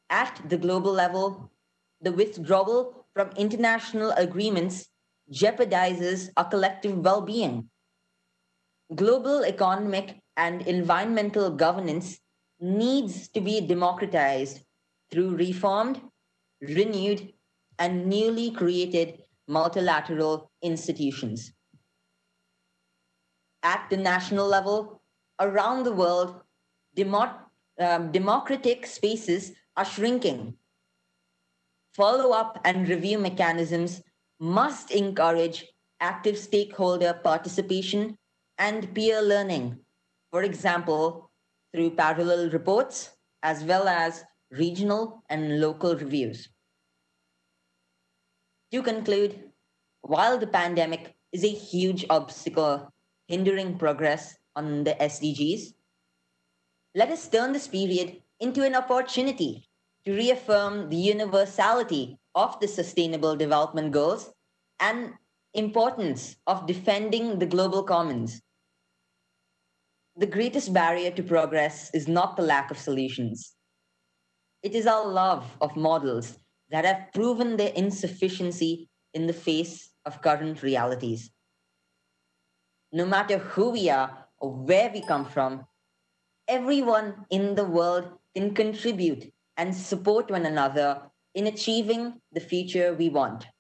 At the global level, the withdrawal from international agreements jeopardizes our collective well being. Global economic and environmental governance needs to be democratized through reformed, renewed, and newly created multilateral institutions. At the national level, around the world, democratic spaces are shrinking. Follow up and review mechanisms must encourage active stakeholder participation and peer learning, for example, through parallel reports as well as regional and local reviews. To conclude, while the pandemic is a huge obstacle hindering progress on the SDGs, let us turn this period into an opportunity to reaffirm the universality of the Sustainable Development Goals and importance of defending the global commons. The greatest barrier to progress is not the lack of solutions. It is our love of models that have proven their insufficiency in the face of current realities. No matter who we are or where we come from, everyone in the world can contribute and support one another in achieving the future we want.